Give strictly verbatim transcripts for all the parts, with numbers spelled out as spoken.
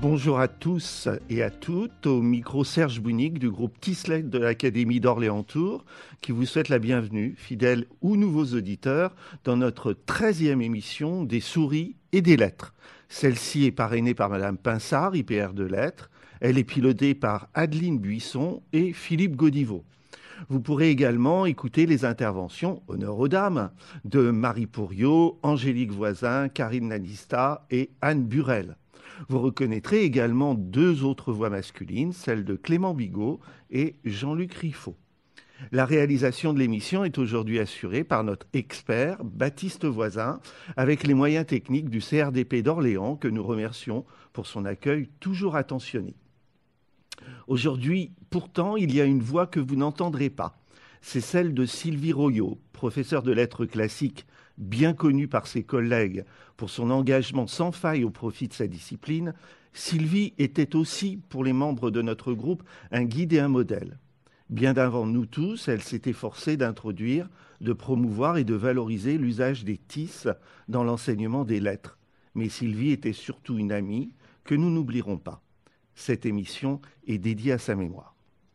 Bonjour à tous et à toutes, au micro Serge Bounig du groupe Tislet de l'Académie d'Orléans-Tours, qui vous souhaite la bienvenue, fidèles ou nouveaux auditeurs, dans notre treizième émission des souris et des lettres. Celle-ci est parrainée par Madame Pinsard, I P R de lettres. Elle est pilotée par Adeline Buisson et Philippe Gaudiveau. Vous pourrez également écouter les interventions, honneur aux dames, de Marie Pourriot, Angélique Voisin, Karine Lanista et Anne Burel. Vous reconnaîtrez également deux autres voix masculines, celles de Clément Bigot et Jean-Luc Riffaut. La réalisation de l'émission est aujourd'hui assurée par notre expert Baptiste Voisin, avec les moyens techniques du C R D P d'Orléans, que nous remercions pour son accueil toujours attentionné. Aujourd'hui, pourtant, il y a une voix que vous n'entendrez pas. C'est celle de Sylvie Royot, professeure de lettres classiques, bien connue par ses collègues pour son engagement sans faille au profit de sa discipline. Sylvie était aussi, pour les membres de notre groupe, un guide et un modèle. Bien d'avant nous tous, elle s'est efforcée d'introduire, de promouvoir et de valoriser l'usage des T I S dans l'enseignement des lettres. Mais Sylvie était surtout une amie que nous n'oublierons pas. Cette émission est dédiée à sa mémoire.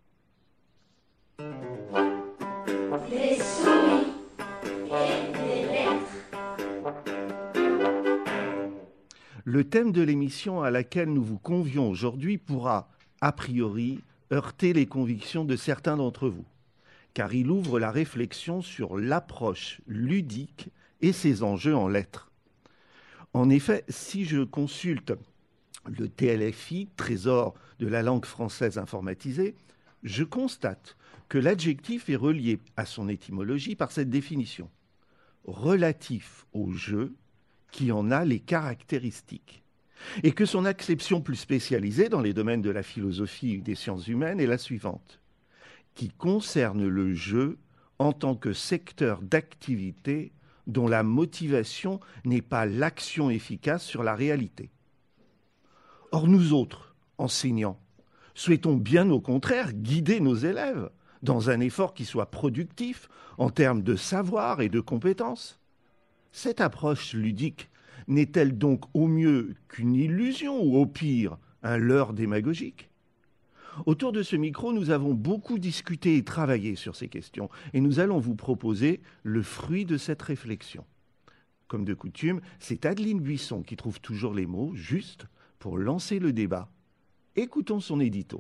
Les souris et les lettres. Le thème de l'émission à laquelle nous vous convions aujourd'hui pourra, a priori, heurter les convictions de certains d'entre vous, car il ouvre la réflexion sur l'approche ludique et ses enjeux en lettres. En effet, si je consulte le T L F I, Trésor de la langue française informatisée, je constate que l'adjectif est relié à son étymologie par cette définition. Relatif au jeu qui en a les caractéristiques. Et que son acception plus spécialisée dans les domaines de la philosophie et des sciences humaines est la suivante, qui concerne le jeu en tant que secteur d'activité dont la motivation n'est pas l'action efficace sur la réalité. Or, nous autres, enseignants, souhaitons bien au contraire guider nos élèves dans un effort qui soit productif en termes de savoir et de compétences. Cette approche ludique n'est-elle donc au mieux qu'une illusion ou au pire un leurre démagogique ? Autour de ce micro, nous avons beaucoup discuté et travaillé sur ces questions et nous allons vous proposer le fruit de cette réflexion. Comme de coutume, c'est Adeline Buisson qui trouve toujours les mots justes pour lancer le débat. Écoutons son édito.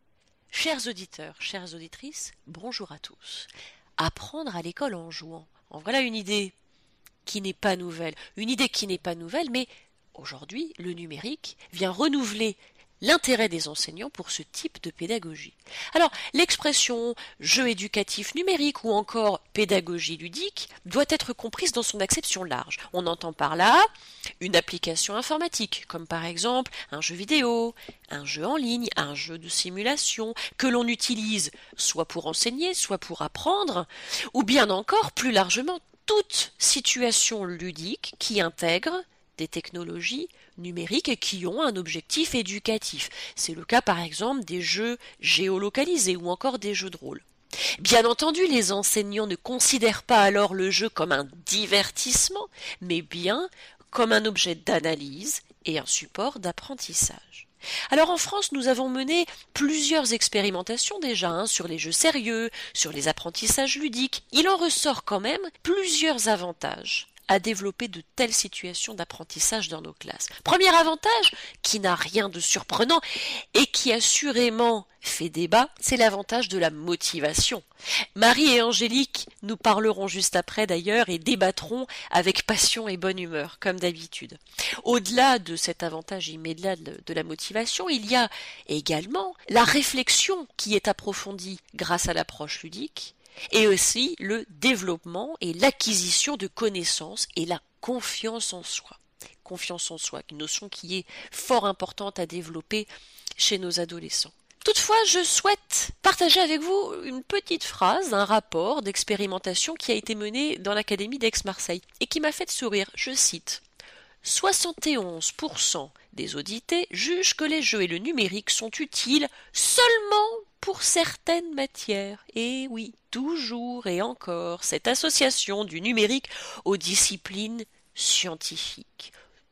Chers auditeurs, chères auditrices, bonjour à tous. Apprendre à l'école en jouant. En voilà une idée qui n'est pas nouvelle. Une idée qui n'est pas nouvelle, mais aujourd'hui, le numérique vient renouveler l'intérêt des enseignants pour ce type de pédagogie. Alors, l'expression jeu éducatif numérique ou encore pédagogie ludique doit être comprise dans son acception large. On entend par là une application informatique, comme par exemple un jeu vidéo, un jeu en ligne, un jeu de simulation, que l'on utilise soit pour enseigner, soit pour apprendre, ou bien encore, plus largement, toute situation ludique qui intègre des technologies numériques et qui ont un objectif éducatif. C'est le cas par exemple des jeux géolocalisés ou encore des jeux de rôle. Bien entendu, les enseignants ne considèrent pas alors le jeu comme un divertissement, mais bien comme un objet d'analyse et un support d'apprentissage. Alors en France, nous avons mené plusieurs expérimentations déjà hein, sur les jeux sérieux, sur les apprentissages ludiques. Il en ressort quand même plusieurs avantages à développer de telles situations d'apprentissage dans nos classes. Premier avantage, qui n'a rien de surprenant et qui assurément fait débat, c'est l'avantage de la motivation. Marie et Angélique nous parleront juste après d'ailleurs et débattront avec passion et bonne humeur, comme d'habitude. Au-delà de cet avantage immédiat de, de la motivation, il y a également la réflexion qui est approfondie grâce à l'approche ludique, et aussi le développement et l'acquisition de connaissances et la confiance en soi. Confiance en soi, une notion qui est fort importante à développer chez nos adolescents. Toutefois, je souhaite partager avec vous une petite phrase, un rapport d'expérimentation qui a été mené dans l'Académie d'Aix-Marseille et qui m'a fait sourire. Je cite « soixante et onze pour cent des audités jugent que les jeux et le numérique sont utiles seulement pour certaines matières. » Et oui, toujours et encore, cette association du numérique aux disciplines scientifiques.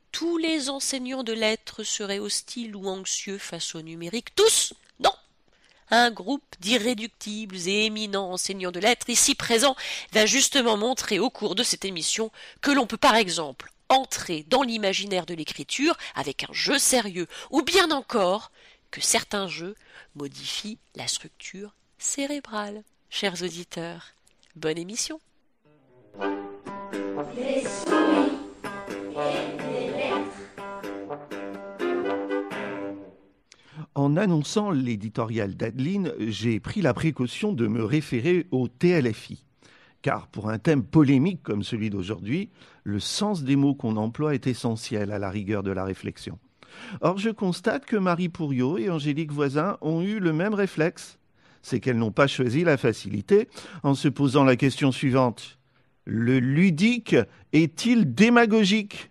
tous les enseignants de lettres seraient hostiles ou anxieux face au numérique. Tous, non. Un groupe d'irréductibles et éminents enseignants de lettres ici présents va justement montrer au cours de cette émission que l'on peut par exemple entrer dans l'imaginaire de l'écriture avec un jeu sérieux, ou bien encore que certains jeux modifient la structure cérébrale. Chers auditeurs, bonne émission. Des souris et des lettres. En annonçant l'éditorial d'Adeline, j'ai pris la précaution de me référer au T L F I. Car pour un thème polémique comme celui d'aujourd'hui, le sens des mots qu'on emploie est essentiel à la rigueur de la réflexion. Or, je constate que Marie Pourriot et Angélique Voisin ont eu le même réflexe. C'est qu'elles n'ont pas choisi la facilité en se posant la question suivante. Le ludique est-il démagogique ?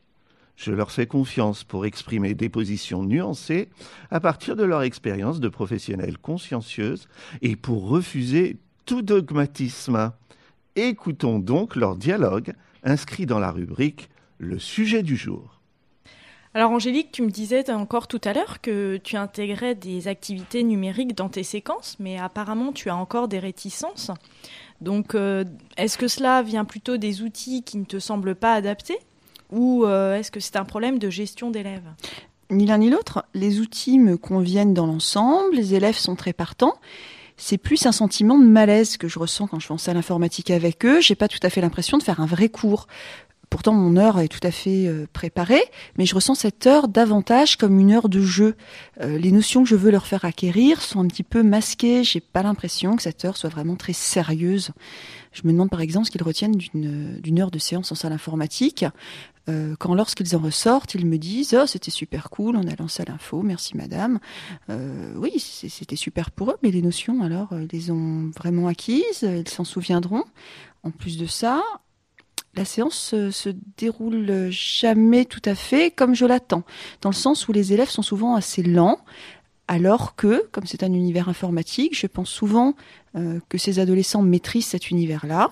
Je leur fais confiance pour exprimer des positions nuancées à partir de leur expérience de professionnelles consciencieuses et pour refuser tout dogmatisme. Écoutons donc leur dialogue inscrit dans la rubrique « Le sujet du jour ». Alors Angélique, tu me disais encore tout à l'heure que tu intégrais des activités numériques dans tes séquences, mais apparemment tu as encore des réticences. Donc euh, est-ce que cela vient plutôt des outils qui ne te semblent pas adaptés ou euh, est-ce que c'est un problème de gestion d'élèves ? Ni l'un ni l'autre. Les outils me conviennent dans l'ensemble, les élèves sont très partants. C'est plus un sentiment de malaise que je ressens quand je vais en salle informatique avec eux. J'ai pas tout à fait l'impression de faire un vrai cours. Pourtant, mon heure est tout à fait euh, préparée, mais je ressens cette heure davantage comme une heure de jeu. Euh, les notions que je veux leur faire acquérir sont un petit peu masquées. J'ai pas l'impression que cette heure soit vraiment très sérieuse. Je me demande par exemple ce qu'ils retiennent d'une, d'une heure de séance en salle informatique. Euh, quand lorsqu'ils en ressortent, ils me disent « Oh, c'était super cool, on a lancé l'info, merci madame. Euh, » Oui, c'était super pour eux, mais les notions, alors, ils les ont vraiment acquises, ils s'en souviendront. En plus de ça, la séance se, se déroule jamais tout à fait comme je l'attends, dans le sens où les élèves sont souvent assez lents, alors que, comme c'est un univers informatique, je pense souvent euh, que ces adolescents maîtrisent cet univers-là.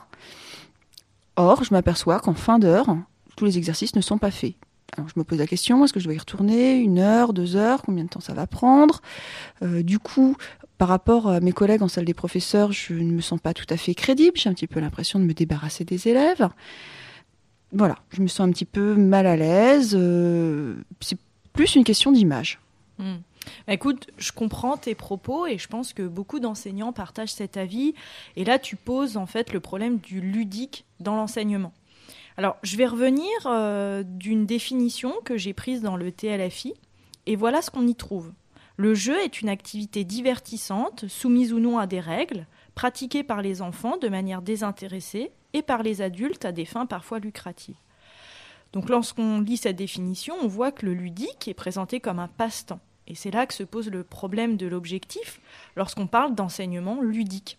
Or, je m'aperçois qu'en fin d'heure, tous les exercices ne sont pas faits. Alors, je me pose la question, est-ce que je dois y retourner une heure, deux heures, combien de temps ça va prendre ? euh, Du coup, par rapport à mes collègues en salle des professeurs, je ne me sens pas tout à fait crédible. J'ai un petit peu l'impression de me débarrasser des élèves. Voilà, je me sens un petit peu mal à l'aise. Euh, c'est plus une question d'image. Mmh. Bah écoute, je comprends tes propos et je pense que beaucoup d'enseignants partagent cet avis. Et là, tu poses en fait le problème du ludique dans l'enseignement. Alors, je vais revenir euh, d'une définition que j'ai prise dans le T L F I et voilà ce qu'on y trouve. Le jeu est une activité divertissante, soumise ou non à des règles, pratiquée par les enfants de manière désintéressée et par les adultes à des fins parfois lucratives. Donc lorsqu'on lit cette définition, on voit que le ludique est présenté comme un passe-temps. Et c'est là que se pose le problème de l'objectif lorsqu'on parle d'enseignement ludique.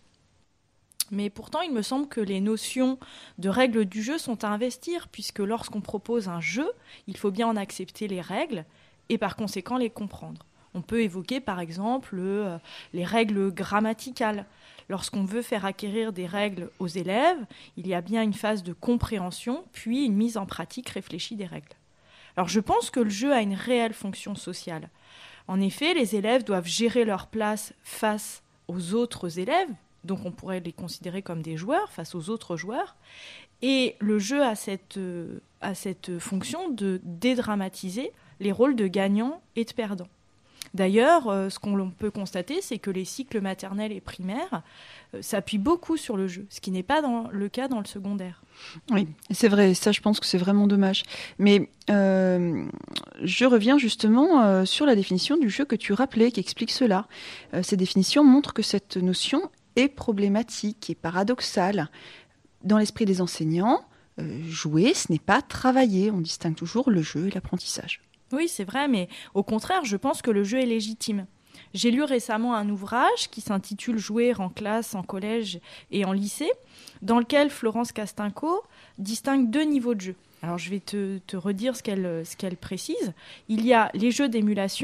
Mais pourtant, il me semble que les notions de règles du jeu sont à investir, puisque lorsqu'on propose un jeu, il faut bien en accepter les règles et par conséquent les comprendre. On peut évoquer par exemple euh, les règles grammaticales. Lorsqu'on veut faire acquérir des règles aux élèves, il y a bien une phase de compréhension, puis une mise en pratique réfléchie des règles. Alors je pense que le jeu a une réelle fonction sociale. En effet, les élèves doivent gérer leur place face aux autres élèves, donc on pourrait les considérer comme des joueurs face aux autres joueurs. Et le jeu a cette, euh, a cette fonction de dédramatiser les rôles de gagnants et de perdants. D'ailleurs, euh, ce qu'on peut constater, c'est que les cycles maternels et primaires euh, s'appuient beaucoup sur le jeu, ce qui n'est pas dans le cas dans le secondaire. Oui, c'est vrai, ça je pense que c'est vraiment dommage. Mais euh, je reviens justement euh, sur la définition du jeu que tu rappelais, qui explique cela. Euh, cette définition montre que cette notion est problématique et paradoxale. Dans l'esprit des enseignants, euh, jouer, ce n'est pas travailler. On distingue toujours le jeu et l'apprentissage. Oui, c'est vrai, mais au contraire, je pense que le jeu est légitime. J'ai lu récemment un ouvrage qui s'intitule « Jouer en classe, en collège et en lycée », dans lequel Florence Castinco distingue deux niveaux de jeu. Alors, je vais te, te redire ce qu'elle, ce qu'elle précise. Il y a les jeux d'émulation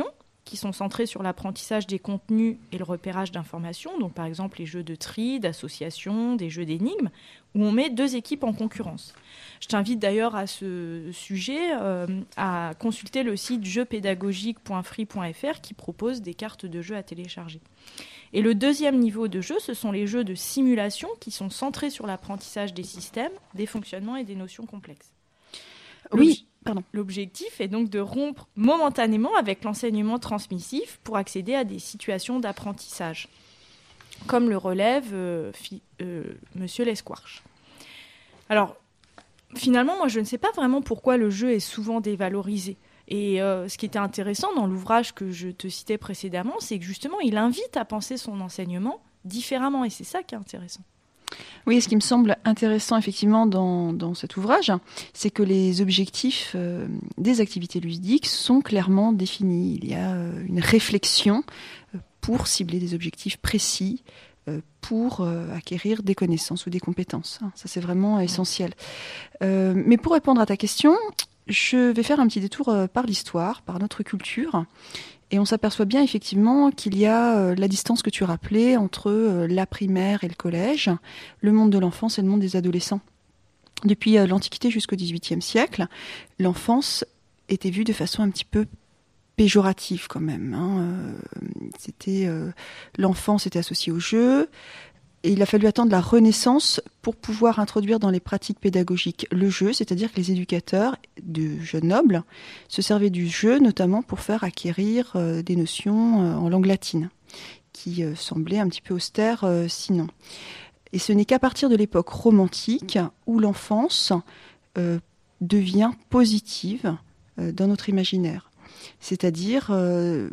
qui sont centrés sur l'apprentissage des contenus et le repérage d'informations, donc par exemple les jeux de tri, d'association, des jeux d'énigmes, où on met deux équipes en concurrence. Je t'invite d'ailleurs à ce sujet euh, à consulter le site jeux pédagogiques point free point f r qui propose des cartes de jeux à télécharger. Et le deuxième niveau de jeu, ce sont les jeux de simulation qui sont centrés sur l'apprentissage des systèmes, des fonctionnements et des notions complexes. Oui, pardon. L'objectif est donc de rompre momentanément avec l'enseignement transmissif pour accéder à des situations d'apprentissage, comme le relève euh, fi, euh, Monsieur Lesquarche. Alors, finalement, moi, je ne sais pas vraiment pourquoi le jeu est souvent dévalorisé. Et euh, ce qui était intéressant dans l'ouvrage que je te citais précédemment, c'est que justement, il invite à penser son enseignement différemment, et c'est ça qui est intéressant. Oui, ce qui me semble intéressant effectivement dans, dans cet ouvrage, c'est que les objectifs euh, des activités ludiques sont clairement définis. Il y a euh, une réflexion pour cibler des objectifs précis, euh, pour euh, acquérir des connaissances ou des compétences. Ça, c'est vraiment essentiel. Euh, mais pour répondre à ta question, je vais faire un petit détour euh, par l'histoire, par notre culture. Et on s'aperçoit bien effectivement qu'il y a euh, la distance que tu rappelais entre euh, la primaire et le collège, le monde de l'enfance et le monde des adolescents. Depuis euh, l'Antiquité jusqu'au dix-huitième siècle, l'enfance était vue de façon un petit peu péjorative quand même. Hein. Euh, c'était, euh, l'enfance était associée au jeu. Et il a fallu attendre la Renaissance pour pouvoir introduire dans les pratiques pédagogiques le jeu, c'est-à-dire que les éducateurs de jeunes nobles se servaient du jeu notamment pour faire acquérir euh, des notions euh, en langue latine, qui euh, semblaient un petit peu austères euh, sinon. Et ce n'est qu'à partir de l'époque romantique où l'enfance euh, devient positive euh, dans notre imaginaire. C'est-à-dire... Euh,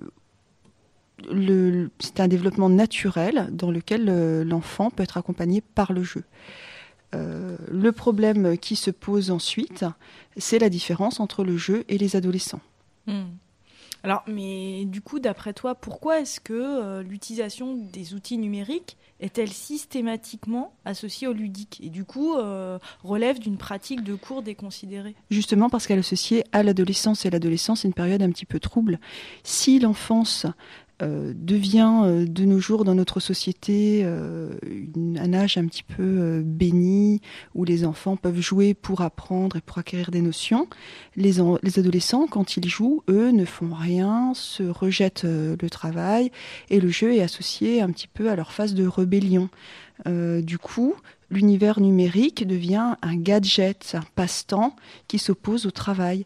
Le, c'est un développement naturel dans lequel euh, l'enfant peut être accompagné par le jeu. Euh, le problème qui se pose ensuite, c'est la différence entre le jeu et les adolescents. Mmh. Alors, mais du coup, d'après toi, pourquoi est-ce que euh, l'utilisation des outils numériques est-elle systématiquement associée au ludique et du coup euh, relève d'une pratique de cours déconsidérée ? Justement parce qu'elle est associée à l'adolescence, et l'adolescence est une période un petit peu trouble. Si l'enfance Euh, devient euh, de nos jours dans notre société euh, une, un âge un petit peu euh, béni, où les enfants peuvent jouer pour apprendre et pour acquérir des notions. Les, en, les adolescents, quand ils jouent, eux, ne font rien, se rejettent euh, le travail, et le jeu est associé un petit peu à leur phase de rébellion. Euh, du coup, l'univers numérique devient un gadget, un passe-temps qui s'oppose au travail.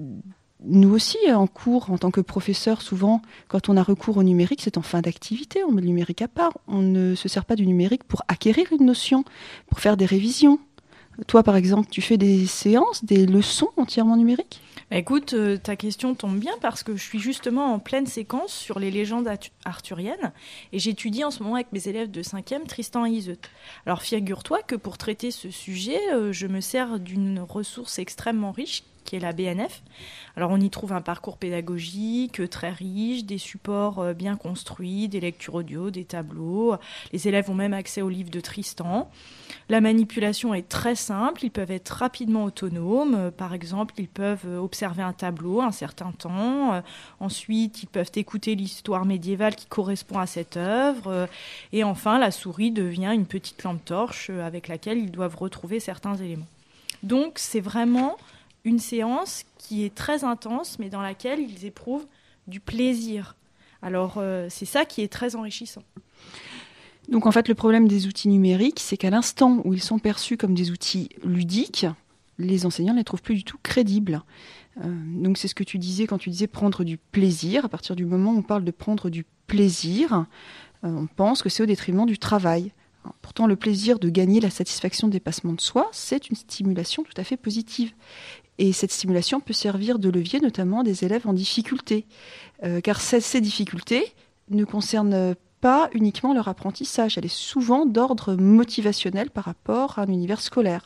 Nous aussi, en cours, en tant que professeur, souvent, quand on a recours au numérique, c'est en fin d'activité, on met le numérique à part. On ne se sert pas du numérique pour acquérir une notion, pour faire des révisions. Toi, par exemple, tu fais des séances, des leçons entièrement numériques ? Écoute, euh, ta question tombe bien parce que je suis justement en pleine séquence sur les légendes arthuriennes et j'étudie en ce moment avec mes élèves de cinquième Tristan et Iseut. Alors figure-toi que pour traiter ce sujet, euh, je me sers d'une ressource extrêmement riche qui est la B N F. Alors on y trouve un parcours pédagogique très riche, des supports bien construits, des lectures audio, des tableaux. Les élèves ont même accès au livre de Tristan. La manipulation est très simple, ils peuvent être rapidement autonomes. Par exemple, ils peuvent observer un tableau un certain temps. Ensuite, ils peuvent écouter l'histoire médiévale qui correspond à cette œuvre. Et enfin, la souris devient une petite lampe torche avec laquelle ils doivent retrouver certains éléments. Donc, c'est vraiment une séance qui est très intense, mais dans laquelle ils éprouvent du plaisir. Alors, euh, c'est ça qui est très enrichissant. Donc, en fait, le problème des outils numériques, c'est qu'à l'instant où ils sont perçus comme des outils ludiques, les enseignants ne les trouvent plus du tout crédibles. Euh, donc, c'est ce que tu disais quand tu disais prendre du plaisir. À partir du moment où on parle de prendre du plaisir, euh, on pense que c'est au détriment du travail. Alors, pourtant, le plaisir de gagner la satisfaction de dépassement de soi, c'est une stimulation tout à fait positive. Et cette stimulation peut servir de levier notamment des élèves en difficulté. Euh, car ces, ces difficultés ne concernent pas uniquement leur apprentissage. Elle est souvent d'ordre motivationnel par rapport à un univers scolaire.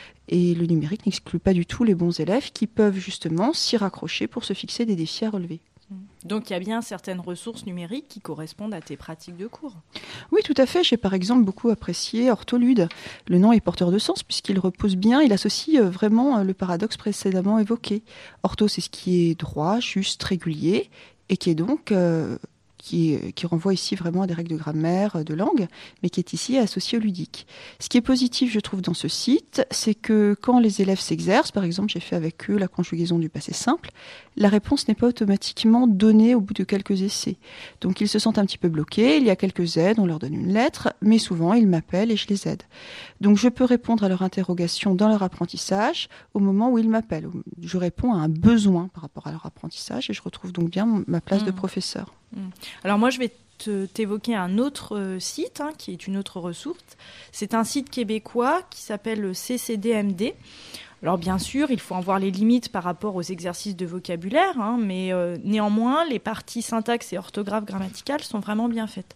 Et le numérique n'exclut pas du tout les bons élèves qui peuvent justement s'y raccrocher pour se fixer des défis à relever. Donc il y a bien certaines ressources numériques qui correspondent à tes pratiques de cours. Oui, tout à fait. J'ai par exemple beaucoup apprécié Ortholude. Le nom est porteur de sens puisqu'il repose bien, il associe vraiment le paradoxe précédemment évoqué. Ortho, c'est ce qui est droit, juste, régulier. et qui est donc... Euh, Qui, qui renvoie ici vraiment à des règles de grammaire, de langue, mais qui est ici associé au ludique. Ce qui est positif, je trouve, dans ce site, c'est que quand les élèves s'exercent, par exemple, j'ai fait avec eux la conjugaison du passé simple, la réponse n'est pas automatiquement donnée au bout de quelques essais. Donc ils se sentent un petit peu bloqués, il y a quelques aides, on leur donne une lettre, mais souvent ils m'appellent et je les aide. Donc je peux répondre à leurs interrogations dans leur apprentissage au moment où ils m'appellent. Je réponds à un besoin par rapport à leur apprentissage et je retrouve donc bien ma place mmh. de professeur. Mmh. Alors moi je vais te, t'évoquer un autre euh, site hein, qui est une autre ressource. C'est un site québécois qui s'appelle C C D M D. Alors bien sûr, il faut en voir les limites par rapport aux exercices de vocabulaire, hein, mais euh, néanmoins, les parties syntaxe et orthographe grammaticale sont vraiment bien faites.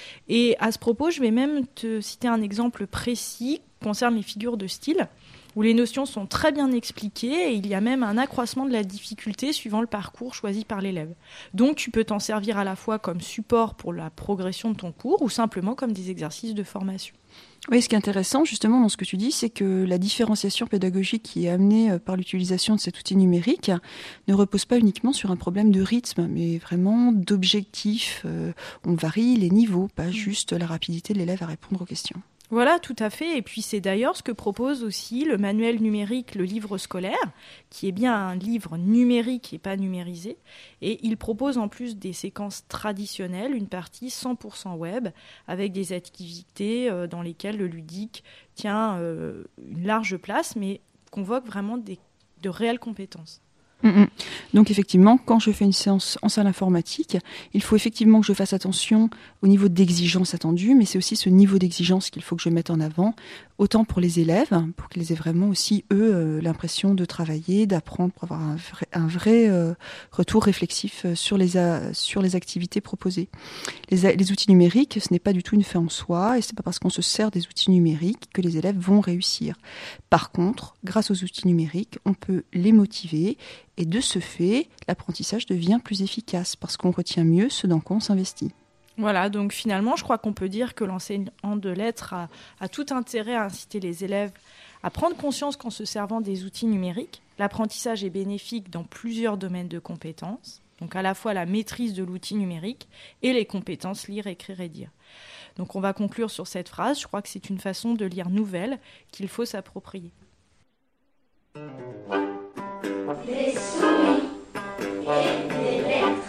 Et à ce propos, je vais même te citer un exemple précis qui concerne les figures de style, où les notions sont très bien expliquées et il y a même un accroissement de la difficulté suivant le parcours choisi par l'élève. Donc tu peux t'en servir à la fois comme support pour la progression de ton cours ou simplement comme des exercices de formation. Oui, ce qui est intéressant justement dans ce que tu dis, c'est que la différenciation pédagogique qui est amenée par l'utilisation de cet outil numérique ne repose pas uniquement sur un problème de rythme, mais vraiment d'objectif. Euh, on varie les niveaux, pas juste la rapidité de l'élève à répondre aux questions. Voilà, tout à fait. Et puis c'est d'ailleurs ce que propose aussi le manuel numérique, le livre scolaire, qui est bien un livre numérique et pas numérisé. Et il propose en plus des séquences traditionnelles, une partie cent pour cent web, avec des activités euh, dans lesquelles le ludique tient euh, une large place, mais convoque vraiment des, de réelles compétences. Mmh. Donc effectivement, quand je fais une séance en salle informatique, il faut effectivement que je fasse attention au niveau d'exigence attendu, mais c'est aussi ce niveau d'exigence qu'il faut que je mette en avant, autant pour les élèves, pour qu'ils aient vraiment aussi, eux, euh, l'impression de travailler, d'apprendre, pour avoir un vrai, un vrai euh, retour réflexif sur les, a, sur les activités proposées. Les, les outils numériques, ce n'est pas du tout une fin en soi, et c'est pas parce qu'on se sert des outils numériques que les élèves vont réussir. Par contre, grâce aux outils numériques, on peut les motiver. Et de ce fait, l'apprentissage devient plus efficace parce qu'on retient mieux ce dans quoi on s'investit. Voilà, donc finalement, je crois qu'on peut dire que l'enseignant de lettres a, a tout intérêt à inciter les élèves à prendre conscience qu'en se servant des outils numériques, l'apprentissage est bénéfique dans plusieurs domaines de compétences, donc à la fois la maîtrise de l'outil numérique et les compétences lire, écrire et dire. Donc on va conclure sur cette phrase, je crois que c'est une façon de lire nouvelle qu'il faut s'approprier. Des souris et des lettres.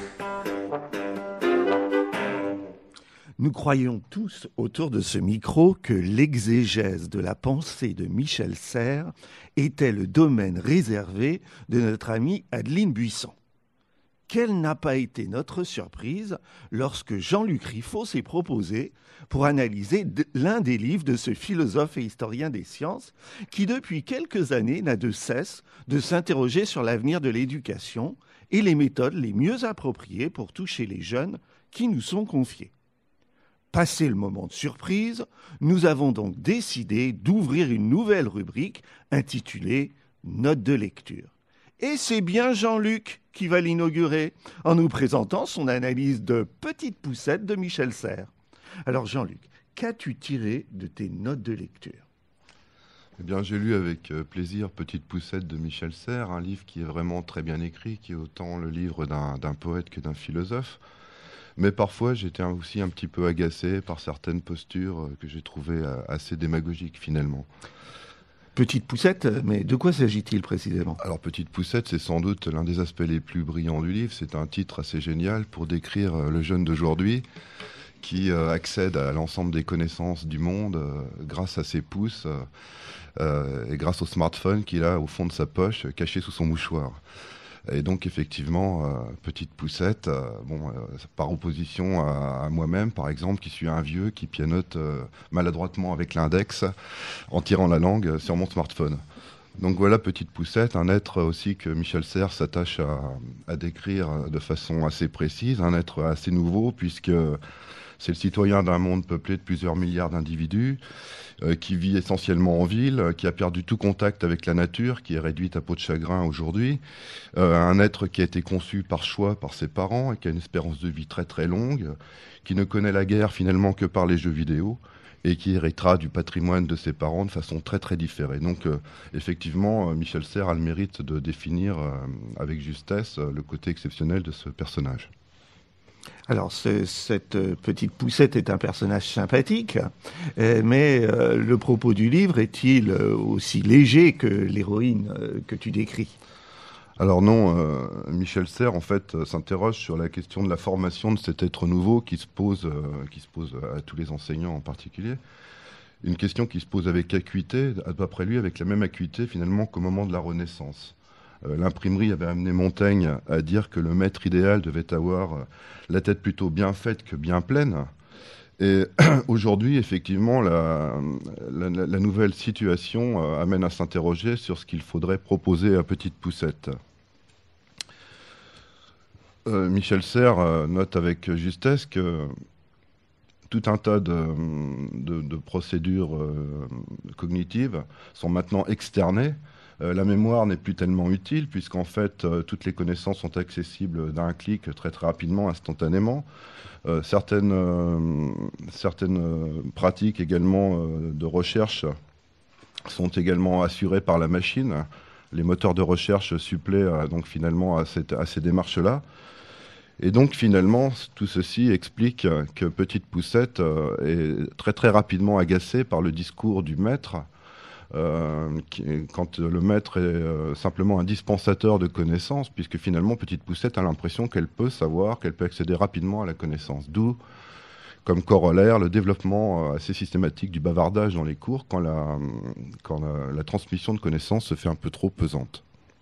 Nous croyons tous autour de ce micro que l'exégèse de la pensée de Michel Serres était le domaine réservé de notre amie Adeline Buisson. Quelle n'a pas été notre surprise lorsque Jean-Luc Riffaut s'est proposé pour analyser l'un des livres de ce philosophe et historien des sciences qui, depuis quelques années, n'a de cesse de s'interroger sur l'avenir de l'éducation et les méthodes les mieux appropriées pour toucher les jeunes qui nous sont confiés. Passé le moment de surprise, nous avons donc décidé d'ouvrir une nouvelle rubrique intitulée « Notes de lecture ». Et c'est bien Jean-Luc qui va l'inaugurer en nous présentant son analyse de Petite Poussette de Michel Serres. Alors Jean-Luc, qu'as-tu tiré de tes notes de lecture ? Eh bien, j'ai lu avec plaisir Petite Poussette de Michel Serres, un livre qui est vraiment très bien écrit, qui est autant le livre d'un, d'un poète que d'un philosophe. Mais parfois, j'étais aussi un petit peu agacé par certaines postures que j'ai trouvées assez démagogiques finalement. Petite Poussette, mais de quoi s'agit-il précisément ? Alors, Petite Poussette, c'est sans doute l'un des aspects les plus brillants du livre. C'est un titre assez génial pour décrire le jeune d'aujourd'hui qui euh, accède à l'ensemble des connaissances du monde euh, grâce à ses pouces euh, et grâce au smartphone qu'il a au fond de sa poche, caché sous son mouchoir. Et donc, effectivement, euh, Petite Poussette, euh, bon, euh, par opposition à, à moi-même, par exemple, qui suis un vieux qui pianote euh, maladroitement avec l'index en tirant la langue sur mon smartphone. Donc voilà Petite Poussette, un être aussi que Michel Serres s'attache à, à décrire de façon assez précise, un être assez nouveau, puisque c'est le citoyen d'un monde peuplé de plusieurs milliards d'individus, euh, qui vit essentiellement en ville, euh, qui a perdu tout contact avec la nature, qui est réduite à peau de chagrin aujourd'hui. Euh, un être qui a été conçu par choix par ses parents et qui a une espérance de vie très très longue, qui ne connaît la guerre finalement que par les jeux vidéo et qui héritera du patrimoine de ses parents de façon très très différée. Donc euh, effectivement, euh, Michel Serres a le mérite de définir euh, avec justesse euh, le côté exceptionnel de ce personnage. Alors, ce- cette euh, petite poussette est un personnage sympathique, euh, mais euh, le propos du livre est-il euh, aussi léger que l'héroïne euh, que tu décris? Alors non, euh, Michel Serres en fait euh, s'interroge sur la question de la formation de cet être nouveau qui se pose, euh, qui se pose à tous les enseignants en particulier. Une question qui se pose avec acuité, d'après lui, avec la même acuité finalement qu'au moment de la Renaissance. Euh, L'imprimerie avait amené Montaigne à dire que le maître idéal devait avoir euh, la tête plutôt bien faite que bien pleine. Et aujourd'hui, effectivement, la, la, la nouvelle situation euh, amène à s'interroger sur ce qu'il faudrait proposer à Petite Poussette. Euh, Michel Serres euh, note avec justesse que tout un tas de, de, de procédures euh, cognitives sont maintenant externées. Euh, la mémoire n'est plus tellement utile puisqu'en fait, euh, toutes les connaissances sont accessibles d'un clic très très rapidement, instantanément. Euh, certaines, euh, certaines euh, pratiques également euh, de recherche sont également assurées par la machine. Les moteurs de recherche suppléent euh, donc finalement à, cette, à ces démarches-là. Et donc finalement, tout ceci explique que Petite Poussette euh, est très très rapidement agacée par le discours du maître, euh, qui, quand le maître est euh, simplement un dispensateur de connaissances, puisque finalement Petite Poussette a l'impression qu'elle peut savoir, qu'elle peut accéder rapidement à la connaissance. D'où, comme corollaire, le développement assez systématique du bavardage dans les cours quand la, quand la, la transmission de connaissances se fait un peu trop pesante.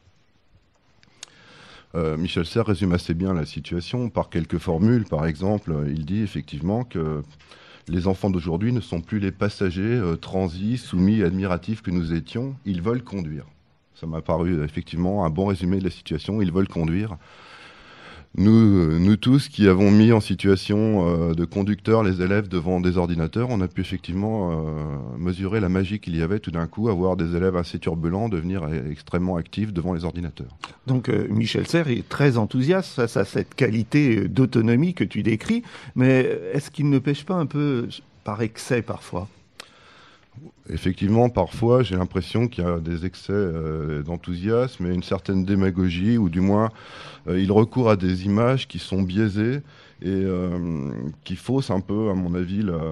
Euh, Michel Serres résume assez bien la situation par quelques formules. Par exemple, il dit effectivement que les enfants d'aujourd'hui ne sont plus les passagers euh, transis, soumis, admiratifs que nous étions. Ils veulent conduire. Ça m'a paru effectivement un bon résumé de la situation. Ils veulent conduire. Nous, nous tous qui avons mis en situation euh, de conducteur les élèves devant des ordinateurs, on a pu effectivement euh, mesurer la magie qu'il y avait tout d'un coup, à voir des élèves assez turbulents devenir extrêmement actifs devant les ordinateurs. Donc euh, Michel Serres est très enthousiaste face à cette qualité d'autonomie que tu décris, mais est-ce qu'il ne pêche pas un peu par excès parfois ? Effectivement, parfois, j'ai l'impression qu'il y a des excès euh, d'enthousiasme et une certaine démagogie, ou du moins, euh, il recourt à des images qui sont biaisées et euh, qui faussent un peu, à mon avis, la,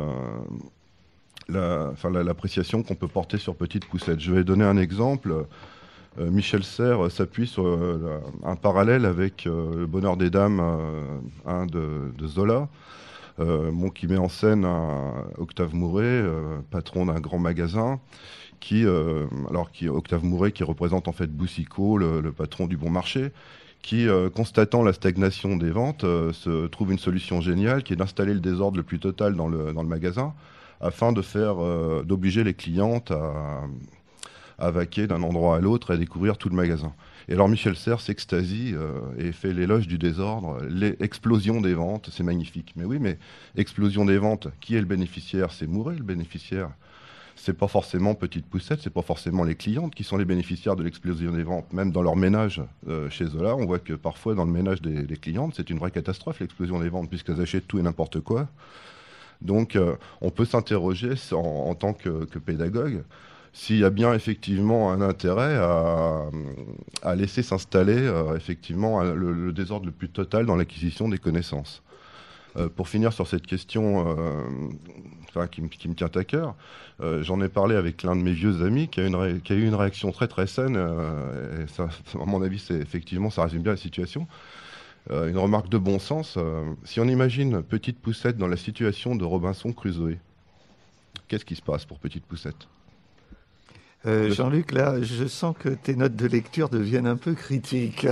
la, enfin, la, l'appréciation qu'on peut porter sur Petite Poussette. Je vais donner un exemple. Euh, Michel Serres s'appuie sur euh, la, un parallèle avec euh, Le Bonheur des Dames euh, un de, de Zola. Euh, bon, qui met en scène un Octave Mouret, euh, patron d'un grand magasin, qui, euh, alors qui Octave Mouret qui représente en fait Boussicot, le, le patron du bon marché, qui, euh, constatant la stagnation des ventes, euh, se trouve une solution géniale, qui est d'installer le désordre le plus total dans le, dans le magasin, afin de faire, euh, d'obliger les clientes à, à vaquer d'un endroit à l'autre et à découvrir tout le magasin. Et alors Michel Serres s'extasie euh, et fait l'éloge du désordre, l'explosion des ventes, c'est magnifique. Mais oui, mais explosion des ventes, qui est le bénéficiaire? C'est Mouret le bénéficiaire. C'est pas forcément Petite Poussette, c'est pas forcément les clientes qui sont les bénéficiaires de l'explosion des ventes. Même dans leur ménage euh, chez Zola, on voit que parfois dans le ménage des, des clientes, c'est une vraie catastrophe l'explosion des ventes, puisqu'elles achètent tout et n'importe quoi. Donc euh, on peut s'interroger en, en tant que, que pédagogue s'il y a bien effectivement un intérêt à, à laisser s'installer euh, effectivement le, le désordre le plus total dans l'acquisition des connaissances. Euh, pour finir sur cette question euh, enfin, qui, qui me tient à cœur, euh, j'en ai parlé avec l'un de mes vieux amis qui a, une ré, qui a eu une réaction très très saine, euh, et ça, à mon avis, c'est, effectivement, ça résume bien la situation. Euh, une remarque de bon sens, euh, si on imagine Petite Poussette dans la situation de Robinson Crusoe, qu'est-ce qui se passe pour Petite Poussette ? Euh, Jean-Luc, là, je sens que tes notes de lecture deviennent un peu critiques.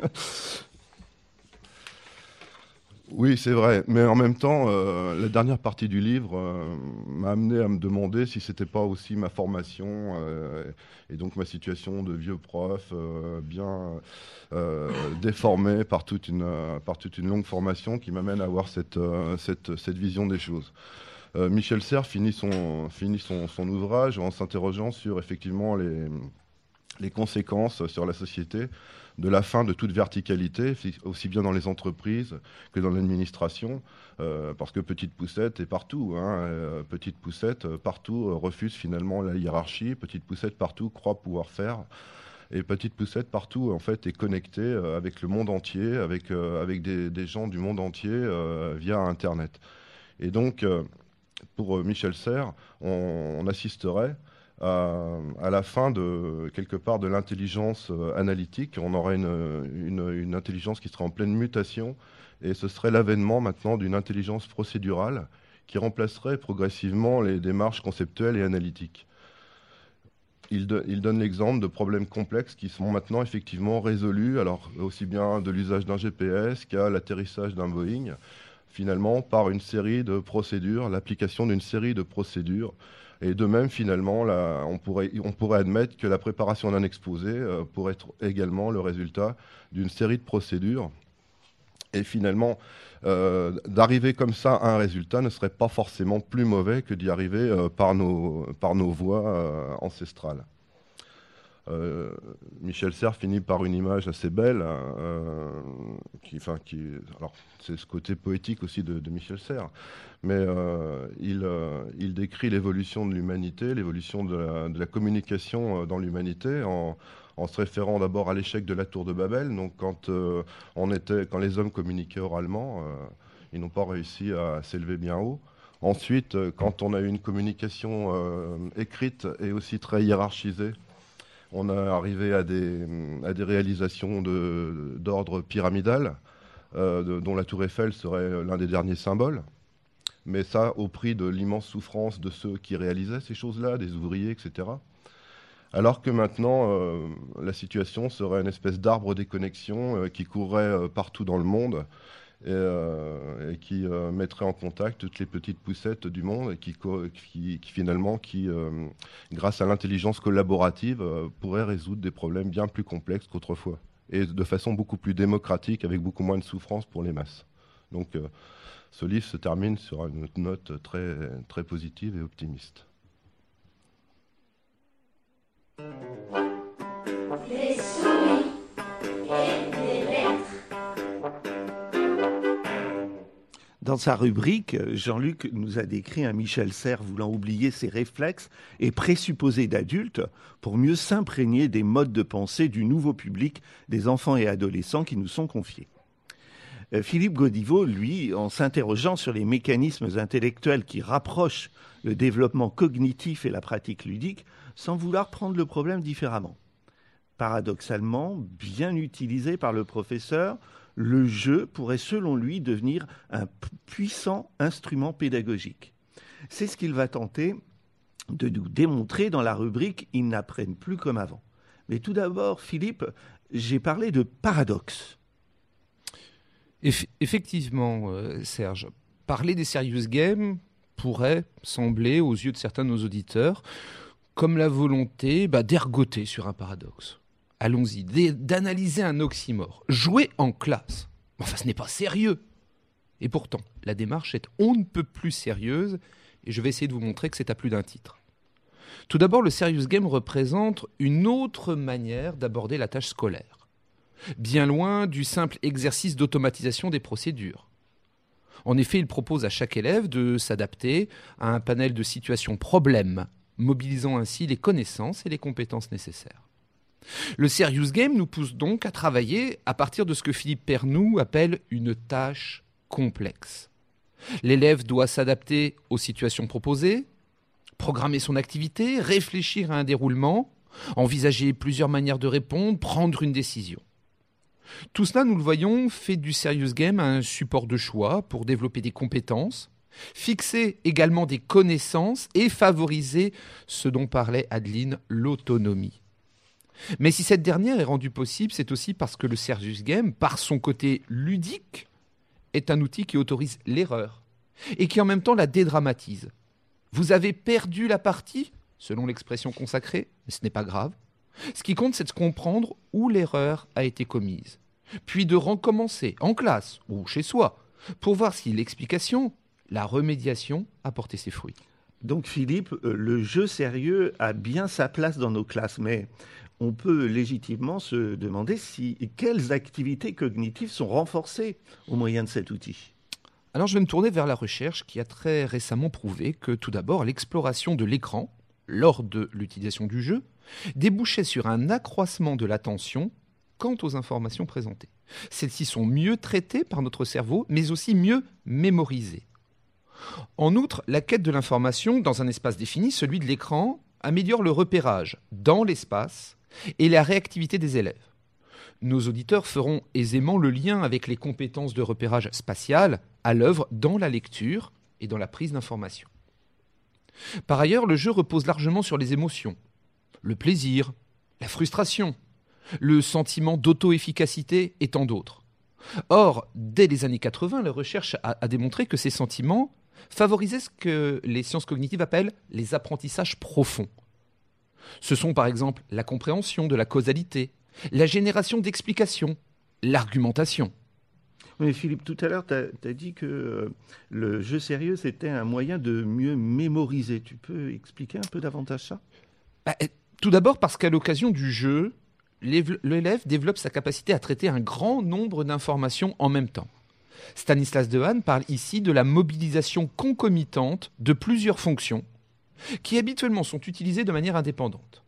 Oui, c'est vrai. Mais en même temps, euh, la dernière partie du livre euh, m'a amené à me demander si c'était pas aussi ma formation euh, et donc ma situation de vieux prof, euh, bien euh, déformé par toute une euh, par toute une longue formation qui m'amène à avoir cette euh, cette cette vision des choses. Euh, Michel Serres finit son, finit son, son ouvrage en s'interrogeant sur effectivement les, les conséquences sur la société de la fin de toute verticalité, aussi bien dans les entreprises que dans l'administration, euh, parce que Petite Poussette est partout. Hein, euh, Petite Poussette, partout, euh, refuse finalement la hiérarchie. Petite Poussette, partout, croit pouvoir faire Et Petite Poucette, partout, en fait, est connectée euh, avec le monde entier, avec, euh, avec des, des gens du monde entier euh, via Internet. Et donc, euh, pour Michel Serres, on, on assisterait à, à la fin de, quelque part, de l'intelligence euh, analytique. On aurait une, une, une intelligence qui serait en pleine mutation, et ce serait l'avènement maintenant d'une intelligence procédurale qui remplacerait progressivement les démarches conceptuelles et analytiques. Il, de, il donne l'exemple de problèmes complexes qui sont maintenant effectivement résolus, alors aussi bien de l'usage d'un G P S qu'à l'atterrissage d'un Boeing, finalement par une série de procédures, l'application d'une série de procédures. Et de même, finalement, là, on, pourrait, on pourrait admettre que la préparation d'un exposé euh, pourrait être également le résultat d'une série de procédures. Et finalement, euh, d'arriver comme ça à un résultat ne serait pas forcément plus mauvais que d'y arriver euh, par, nos, par nos voies euh, ancestrales. Euh, Michel Serres finit par une image assez belle, euh, qui, enfin, qui, alors c'est ce côté poétique aussi de, de Michel Serres, mais euh, il, euh, il décrit l'évolution de l'humanité, l'évolution de la, de la communication dans l'humanité en, en se référant d'abord à l'échec de la tour de Babel. Donc quand, euh, on était, quand les hommes communiquaient oralement, euh, ils n'ont pas réussi à s'élever bien haut. Ensuite, quand on a eu une communication euh, écrite et aussi très hiérarchisée, on est arrivé à des, à des réalisations de, d'ordre pyramidal, euh, de, dont la tour Eiffel serait l'un des derniers symboles. Mais ça, au prix de l'immense souffrance de ceux qui réalisaient ces choses-là, des ouvriers, et cetera. Alors que maintenant, euh, la situation serait une espèce d'arbre des connexions euh, qui courrait euh, partout dans le monde et, euh, et qui euh, mettrait en contact toutes les petites poussettes du monde et qui, qui, qui finalement, qui, euh, grâce à l'intelligence collaborative, euh, pourrait résoudre des problèmes bien plus complexes qu'autrefois et de façon beaucoup plus démocratique, avec beaucoup moins de souffrance pour les masses. Donc, euh, ce livre se termine sur une note très, très positive et optimiste. Des souris et des lettres. Dans sa rubrique, Jean-Luc nous a décrit un Michel Serres voulant oublier ses réflexes et présupposés d'adultes pour mieux s'imprégner des modes de pensée du nouveau public des enfants et adolescents qui nous sont confiés. Philippe Godiveau, lui, en s'interrogeant sur les mécanismes intellectuels qui rapprochent le développement cognitif et la pratique ludique, sans vouloir prendre le problème différemment. Paradoxalement, bien utilisé par le professeur, le jeu pourrait, selon lui, devenir un puissant instrument pédagogique. C'est ce qu'il va tenter de nous démontrer dans la rubrique « Ils n'apprennent plus comme avant ». Mais tout d'abord, Philippe, j'ai parlé de paradoxe. Eff- effectivement, euh, Serge, parler des serious games pourrait sembler, aux yeux de certains de nos auditeurs, comme la volonté bah, d'ergoter sur un paradoxe. Allons-y, d'analyser un oxymore. Jouer en classe. Enfin, ce n'est pas sérieux. Et pourtant, la démarche est on ne peut plus sérieuse, et je vais essayer de vous montrer que c'est à plus d'un titre. Tout d'abord, le serious game représente une autre manière d'aborder la tâche scolaire, bien loin du simple exercice d'automatisation des procédures. En effet, il propose à chaque élève de s'adapter à un panel de situations problèmes, mobilisant ainsi les connaissances et les compétences nécessaires. Le serious game nous pousse donc à travailler à partir de ce que Philippe Pernoud appelle une tâche complexe. L'élève doit s'adapter aux situations proposées, programmer son activité, réfléchir à un déroulement, envisager plusieurs manières de répondre, prendre une décision. Tout cela, nous le voyons, fait du serious game un support de choix pour développer des compétences, fixer également des connaissances et favoriser ce dont parlait Adeline, l'autonomie. Mais si cette dernière est rendue possible, c'est aussi parce que le serious game, par son côté ludique, est un outil qui autorise l'erreur et qui en même temps la dédramatise. Vous avez perdu la partie, selon l'expression consacrée, mais ce n'est pas grave. Ce qui compte, c'est de comprendre où l'erreur a été commise, puis de recommencer en classe ou chez soi pour voir si l'explication, la remédiation, a porté ses fruits. Donc Philippe, le jeu sérieux a bien sa place dans nos classes, mais on peut légitimement se demander si, quelles activités cognitives sont renforcées au moyen de cet outil. Alors je vais me tourner vers la recherche qui a très récemment prouvé que tout d'abord l'exploration de l'écran lors de l'utilisation du jeu débouchaient sur un accroissement de l'attention quant aux informations présentées. Celles-ci sont mieux traitées par notre cerveau, mais aussi mieux mémorisées. En outre, la quête de l'information dans un espace défini, celui de l'écran, améliore le repérage dans l'espace et la réactivité des élèves. Nos auditeurs feront aisément le lien avec les compétences de repérage spatial à l'œuvre dans la lecture et dans la prise d'informations. Par ailleurs, le jeu repose largement sur les émotions, le plaisir, la frustration, le sentiment d'auto-efficacité et tant d'autres. Or, dès les années quatre-vingts, la recherche a, a démontré que ces sentiments favorisaient ce que les sciences cognitives appellent les apprentissages profonds. Ce sont par exemple la compréhension de la causalité, la génération d'explications, l'argumentation. Mais Philippe, tout à l'heure, tu as dit que euh, le jeu sérieux, c'était un moyen de mieux mémoriser. Tu peux expliquer un peu davantage ça ? Bah, tout d'abord parce qu'à l'occasion du jeu, l'élève développe sa capacité à traiter un grand nombre d'informations en même temps. Stanislas Dehaene parle ici de la mobilisation concomitante de plusieurs fonctions qui habituellement sont utilisées de manière indépendante.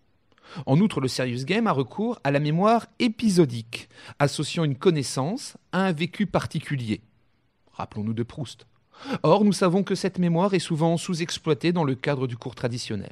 En outre, le serious game a recours à la mémoire épisodique, associant une connaissance à un vécu particulier. Rappelons-nous de Proust. Or, nous savons que cette mémoire est souvent sous-exploitée dans le cadre du cours traditionnel.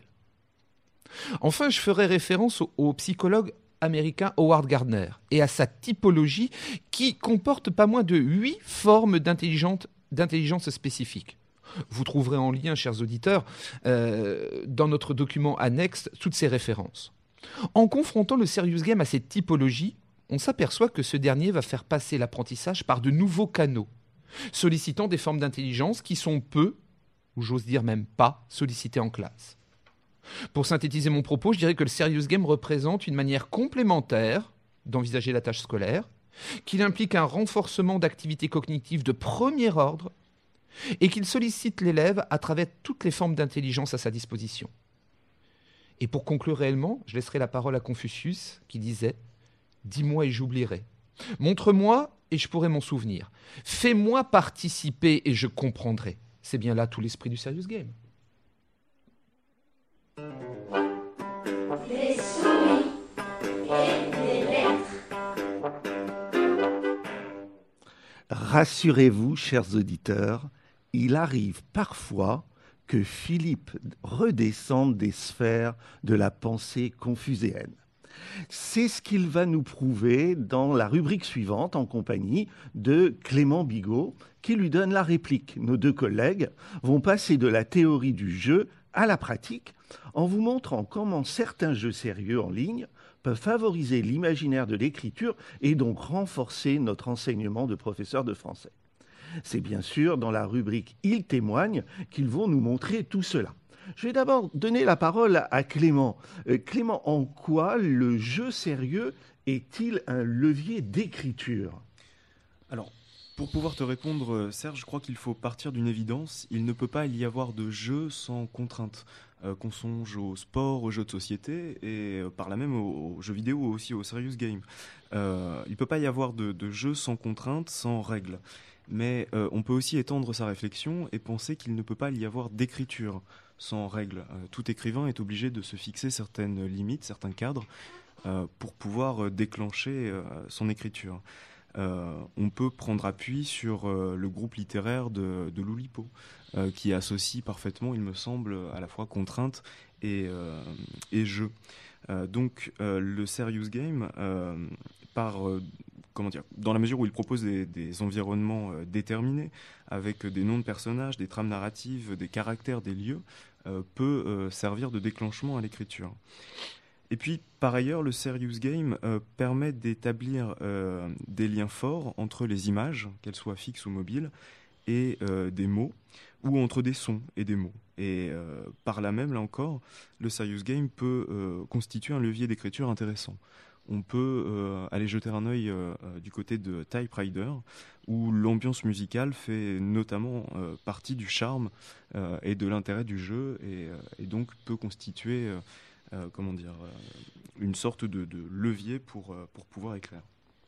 Enfin, je ferai référence au, au psychologue américain Howard Gardner et à sa typologie qui comporte pas moins de huit formes d'intelligence, d'intelligence spécifiques. Vous trouverez en lien, chers auditeurs, euh, dans notre document annexe, toutes ces références. En confrontant le serious game à cette typologie, on s'aperçoit que ce dernier va faire passer l'apprentissage par de nouveaux canaux, sollicitant des formes d'intelligence qui sont peu, ou j'ose dire même pas, sollicitées en classe. Pour synthétiser mon propos, je dirais que le serious game représente une manière complémentaire d'envisager la tâche scolaire, qu'il implique un renforcement d'activités cognitives de premier ordre et qu'il sollicite l'élève à travers toutes les formes d'intelligence à sa disposition. Et pour conclure réellement, je laisserai la parole à Confucius qui disait « Dis-moi et j'oublierai. Montre-moi et je pourrai m'en souvenir. Fais-moi participer et je comprendrai. » C'est bien là tout l'esprit du serious game. Des souris et des lettres. Rassurez-vous, chers auditeurs, il arrive parfois que Philippe redescende des sphères de la pensée confuséenne. C'est ce qu'il va nous prouver dans la rubrique suivante en compagnie de Clément Bigot qui lui donne la réplique. Nos deux collègues vont passer de la théorie du jeu à la pratique en vous montrant comment certains jeux sérieux en ligne peuvent favoriser l'imaginaire de l'écriture et donc renforcer notre enseignement de professeur de français. C'est bien sûr dans la rubrique « Ils témoignent » qu'ils vont nous montrer tout cela. Je vais d'abord donner la parole à Clément. Euh, Clément, en quoi le jeu sérieux est-il un levier d'écriture ? Alors, pour pouvoir te répondre, Serge, je crois qu'il faut partir d'une évidence. Il ne peut pas y avoir de jeu sans contrainte. Euh, qu'on songe au sport, aux jeux de société et euh, par là même aux, aux jeux vidéo ou aussi aux serious games. Euh, il ne peut pas y avoir de, de jeu sans contrainte, sans règles. Mais euh, on peut aussi étendre sa réflexion et penser qu'il ne peut pas y avoir d'écriture sans règles. Euh, tout écrivain est obligé de se fixer certaines limites, certains cadres euh, pour pouvoir déclencher euh, son écriture. Euh, on peut prendre appui sur euh, le groupe littéraire de, de l'Oulipo, euh, qui associe parfaitement, il me semble, à la fois contrainte et, euh, et jeu. Euh, donc euh, le serious game, euh, par, euh, comment dire, dans la mesure où il propose des, des environnements euh, déterminés, avec des noms de personnages, des trames narratives, des caractères, des lieux, euh, peut euh, servir de déclenchement à l'écriture. Et puis, par ailleurs, le serious game euh, permet d'établir euh, des liens forts entre les images, qu'elles soient fixes ou mobiles, et euh, des mots, ou entre des sons et des mots. Et euh, par là même, là encore, le serious game peut euh, constituer un levier d'écriture intéressant. On peut euh, aller jeter un œil euh, du côté de Typewriter, où l'ambiance musicale fait notamment euh, partie du charme euh, et de l'intérêt du jeu, et, euh, et donc peut constituer... Euh, Euh, comment dire, euh, une sorte de, de levier pour, euh, pour pouvoir écrire.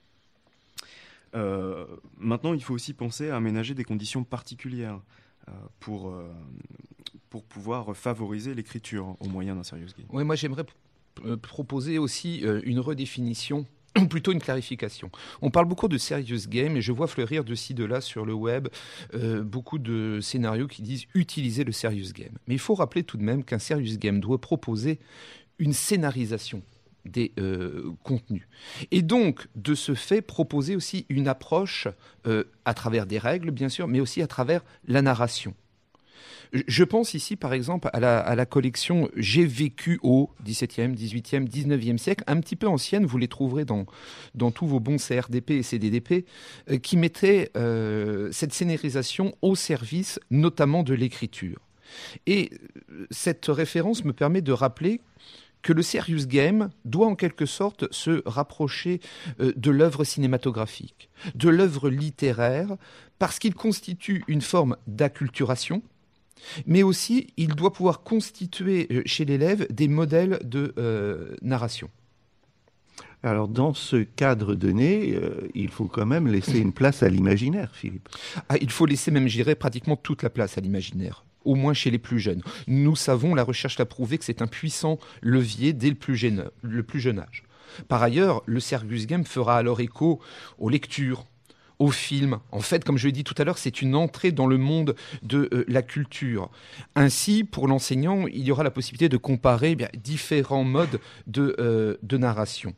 Euh, maintenant, il faut aussi penser à aménager des conditions particulières euh, pour, euh, pour pouvoir favoriser l'écriture au moyen d'un serious game. Oui, moi j'aimerais euh, proposer aussi euh, une redéfinition, ou plutôt une clarification. On parle beaucoup de serious game et je vois fleurir de ci, de là sur le web euh, beaucoup de scénarios qui disent utiliser le serious game. Mais il faut rappeler tout de même qu'un serious game doit proposer une scénarisation des euh, contenus. Et donc, de ce fait, proposer aussi une approche euh, à travers des règles, bien sûr, mais aussi à travers la narration. Je pense ici, par exemple, à la, à la collection « J'ai vécu au dix-septième, dix-huitième, dix-neuvième siècle », un petit peu ancienne, vous les trouverez dans, dans tous vos bons C R D P et C D D P, euh, qui mettait euh, cette scénarisation au service notamment de l'écriture. Et cette référence me permet de rappeler que le serious game doit en quelque sorte se rapprocher euh, de l'œuvre cinématographique, de l'œuvre littéraire, parce qu'il constitue une forme d'acculturation, mais aussi il doit pouvoir constituer euh, chez l'élève des modèles de euh, narration. Alors, dans ce cadre donné, euh, il faut quand même laisser une place à l'imaginaire, Philippe. Ah, il faut laisser même, je dirais, pratiquement toute la place à l'imaginaire, au moins chez les plus jeunes. Nous savons, la recherche l'a prouvé, que c'est un puissant levier dès le plus jeune, le plus jeune âge. Par ailleurs, le serious game fera alors écho aux lectures, aux films. En fait, comme je l'ai dit tout à l'heure, c'est une entrée dans le monde de euh, la culture. Ainsi, pour l'enseignant, il y aura la possibilité de comparer eh bien, différents modes de, euh, de narration.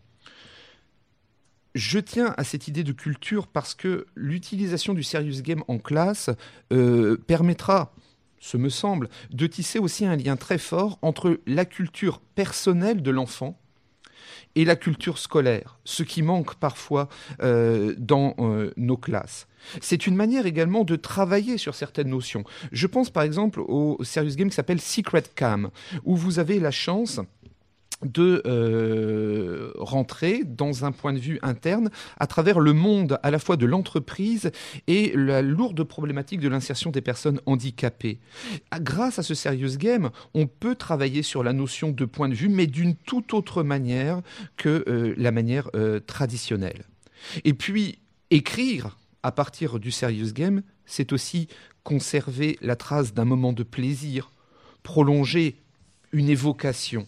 Je tiens à cette idée de culture parce que l'utilisation du serious game en classe euh, permettra, ce me semble, de tisser aussi un lien très fort entre la culture personnelle de l'enfant et la culture scolaire, ce qui manque parfois euh, dans euh, nos classes. C'est une manière également de travailler sur certaines notions. Je pense par exemple au serious game qui s'appelle Secret Cam, où vous avez la chance de euh, rentrer dans un point de vue interne à travers le monde à la fois de l'entreprise et la lourde problématique de l'insertion des personnes handicapées. Grâce à ce serious game, on peut travailler sur la notion de point de vue, mais d'une toute autre manière que euh, la manière euh, traditionnelle. Et puis, écrire à partir du serious game, c'est aussi conserver la trace d'un moment de plaisir, prolonger une évocation.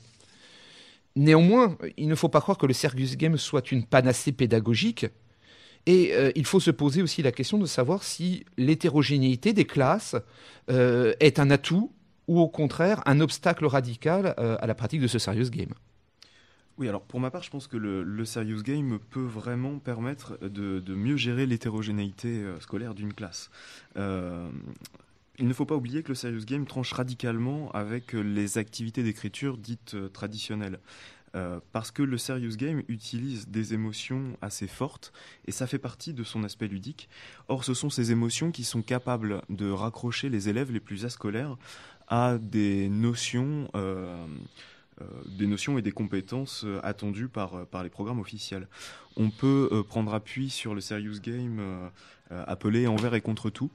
Néanmoins, il ne faut pas croire que le serious game soit une panacée pédagogique. Et euh, il faut se poser aussi la question de savoir si l'hétérogénéité des classes euh, est un atout ou au contraire un obstacle radical euh, à la pratique de ce serious game. Oui, alors pour ma part, je pense que le, le serious game peut vraiment permettre de, de mieux gérer l'hétérogénéité euh, scolaire d'une classe. Euh, Il ne faut pas oublier que le serious game tranche radicalement avec les activités d'écriture dites euh, traditionnelles. Euh, parce que le serious game utilise des émotions assez fortes et ça fait partie de son aspect ludique. Or, ce sont ces émotions qui sont capables de raccrocher les élèves les plus ascolaires à des notions, euh, euh, des notions et des compétences euh, attendues par, euh, par les programmes officiels. On peut euh, prendre appui sur le serious game euh, euh, appelé Envers et contre tout,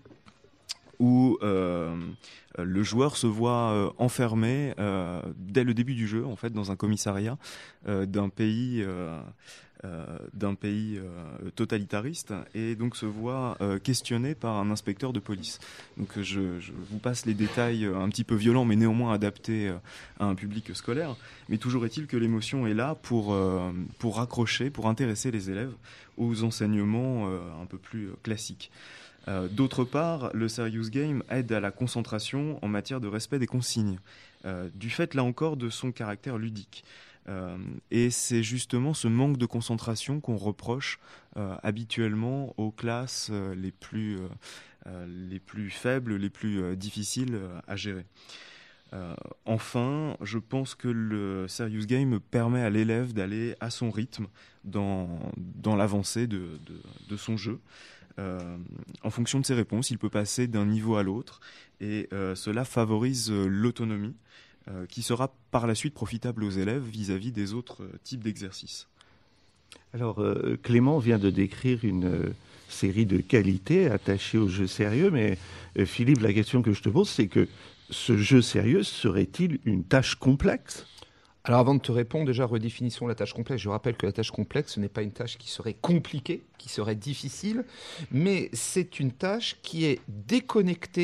où euh, le joueur se voit euh, enfermé euh, dès le début du jeu, en fait, dans un commissariat euh, d'un pays, euh, euh, d'un pays euh, totalitariste, et donc se voit euh, questionné par un inspecteur de police. Donc je, je vous passe les détails un petit peu violents, mais néanmoins adaptés à un public scolaire. Mais toujours est-il que l'émotion est là pour, euh, pour raccrocher, pour intéresser les élèves aux enseignements euh, un peu plus classiques. Euh, d'autre part, le serious game aide à la concentration en matière de respect des consignes, euh, du fait, là encore, de son caractère ludique. Euh, et c'est justement ce manque de concentration qu'on reproche euh, habituellement aux classes euh, les, plus, euh, euh, les plus faibles, les plus euh, difficiles euh, à gérer. Euh, enfin, je pense que le serious game permet à l'élève d'aller à son rythme dans, dans l'avancée de, de, de son jeu. Euh, en fonction de ses réponses, il peut passer d'un niveau à l'autre et euh, cela favorise euh, l'autonomie euh, qui sera par la suite profitable aux élèves vis-à-vis des autres euh, types d'exercices. Alors, euh, Clément vient de décrire une euh, série de qualités attachées au jeu sérieux, mais euh, Philippe, la question que je te pose, c'est que ce jeu sérieux serait-il une tâche complexe ? Alors avant de te répondre, déjà redéfinissons la tâche complexe. Je rappelle que la tâche complexe, ce n'est pas une tâche qui serait compliquée, qui serait difficile, mais c'est une tâche qui est déconnectée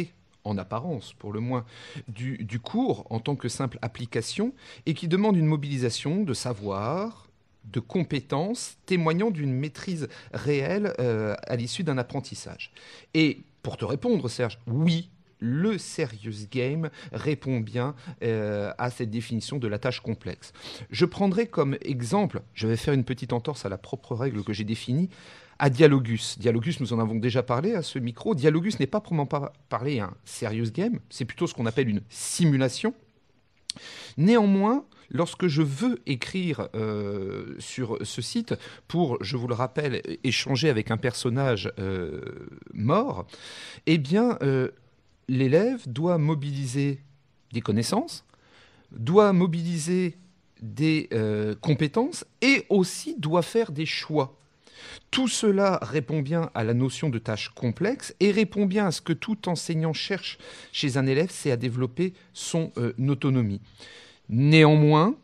en apparence pour le moins, du, du cours en tant que simple application et qui demande une mobilisation de savoir, de compétences témoignant d'une maîtrise réelle euh, à l'issue d'un apprentissage. Et pour te répondre, Serge, oui, le serious game répond bien euh, à cette définition de la tâche complexe. Je prendrai comme exemple, je vais faire une petite entorse à la propre règle que j'ai définie, à Dialogus. Dialogus, nous en avons déjà parlé à ce micro. Dialogus n'est pas proprement par- parler un serious game, c'est plutôt ce qu'on appelle une simulation. Néanmoins, lorsque je veux écrire euh, sur ce site pour, je vous le rappelle, échanger avec un personnage euh, mort, eh bien, euh, l'élève doit mobiliser des connaissances, doit mobiliser des euh, compétences et aussi doit faire des choix. Tout cela répond bien à la notion de tâche complexe et répond bien à ce que tout enseignant cherche chez un élève, c'est à développer son euh, autonomie. Néanmoins,